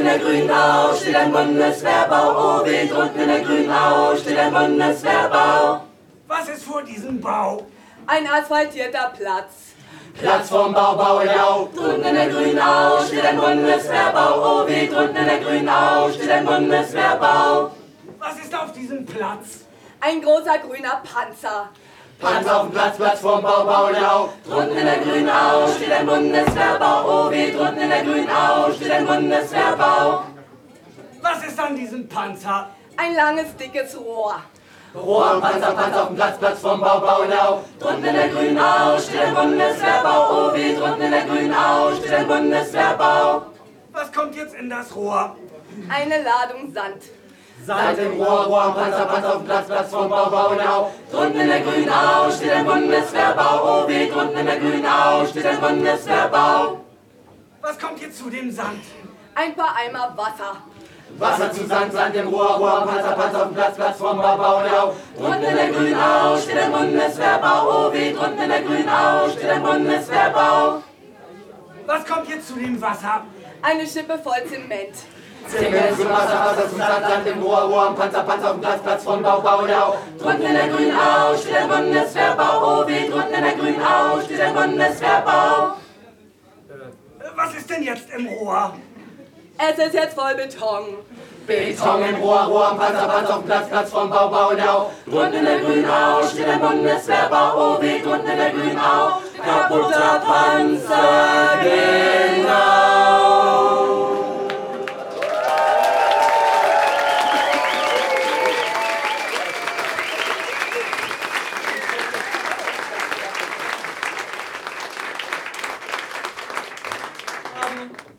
der grünen Au steht ein Bundeswehrbau. Oh, weh, drunten in der grünen Au steht ein Bundeswehrbau. Was ist vor diesem Bau? Ein asphaltierter Platz. Platz vom Bau, Jau. Drunten in der grünen Au steht ein Bundeswehrbau. Oh, weh, drunten in der grünen Au steht ein Bundeswehrbau. Was ist auf diesem Platz? Ein großer grüner Panzer. Panzer auf dem Platz, Platz vom Bau, Jau. Drunten in der grünen Au steht ein Bundeswehrbau. Oh, weh, drunten in der grünen Au steht ein Bundeswehrbau. Was ist an diesem Panzer? Ein langes, dickes Rohr. Rohr am Panzer, Panzer auf dem Platz, Platz vom Bau, Jau. Drunten in der grünen Au steht ein Bundeswehrbau. Oh, weh, drunten in der grünen Au steht ein Bundeswehrbau. Was kommt jetzt in das Rohr? Eine Ladung Sand. Sand im Rohr, Rohr am Panzer, Panzer auf dem Platz, Platz vom Bau, Jau. Drunten in der grünen Au steht ein Bundeswehrbau. Oh, weh, drunten in der grünen Au steht ein Bundeswehrbau. Was kommt jetzt zu dem Sand? Ein paar Eimer Wasser. Wasser zu Sand, Sand im Rohr, Rohr am Panzer, Panzer auf dem Platz, Platz vom Bau, Jau. Drunten in der grünen Au steht ein Bundeswehrbau. Oh, weh, drunten in der grünen Au steht ein Bundeswehrbau. Was kommt jetzt zu dem Wasser? Eine Schippe voll Zement. Zement zum Wasser, Wasser zum Sand, Sand im Rohr, Rohr am Panzer, Panzer auf dem Platz, Platz vom Bau, Jau. Drunten in der grünen Au steht ein Bundeswehrbau. Oh, weh, drunten in der grünen Au steht ein Bundeswehrbau. Was ist denn jetzt im Rohr? Es ist jetzt voll Beton. Beton im Rohr, Rohr am Panzer, Panzer auf dem Platz, Platz vom Bau, Jau. Drunten in der grünen Au steht ein Bundeswehrbau. Oh, weh, drunten in der grünen Au. Kaputter Panzer, genau.